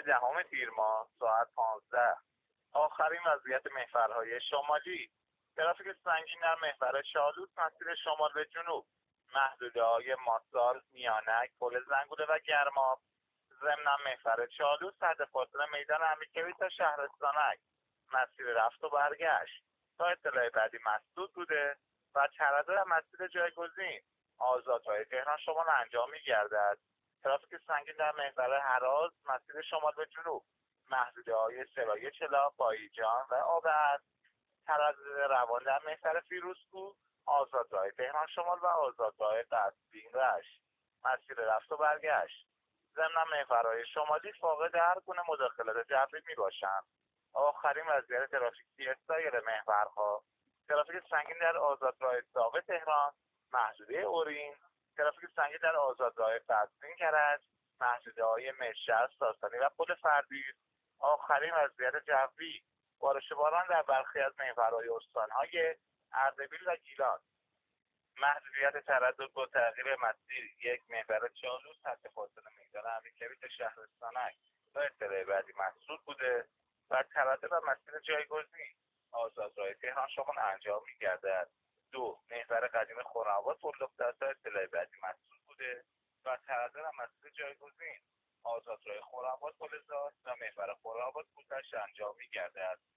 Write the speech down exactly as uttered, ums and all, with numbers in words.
دهم تیر ماه ساعت پانزده. آخرین وضعیت محورهای شمالی. ترافیک سنگین در محور چالوس مسیر شمال به جنوب، محدوده‌های ماسال، میانک، پل زنگوله و گرماب. ضمن محور چالوس حد فاصله میدان امیرکبیر تا شهرستانک، مسیر رفت و برگشت. تا اطلاع بعدی مسدود بوده و تردد مسیر جایگزین آزادراه تهران شمال انجام می‌گردد. ترافیک سنگین در محور هراز مسیر شمال به جنوب، محدوده‌های سرای چلا، باییجان و آبعد. تردد روان در محور فیروزکوه، آزادراه تهران شمال و آزادراه قصبین رشت، مسیر رفت و برگشت. ضمن محورهای شمالی فاقد هر گونه مداخلت جبری میباشند. آخرین وضعیت ترافیکی سایر محورها. ترافیک سنگین در آزادراه ساقه تهران، محدوده اورین. ترافیک سنگین در آزادراه قزوین کرج، محدوده‌های مشهد، ساسانی و پل فردید. آخرین وضعیت جوی. بارش باران در برخی از محورهای استان‌های اردبیل و گیلان. محدودیت تردد با تغییر مسیر یک محور چالوس حد فاصله میدان امیرکبیر تا شهرستانک تا اطلاع بعدی مسدود بوده و تردد و مسیر جایگزین آزادراه تهران شمال انجام می‌گردد. دو محور قدیم خرم‌آباد پل‌دختر تا اطلاع بعدی مسدود بوده و تردد و مسیر جایگزین آزادراه خرم‌آباد پل زاد و محور خرم‌آباد کوتش انجام می‌گردد.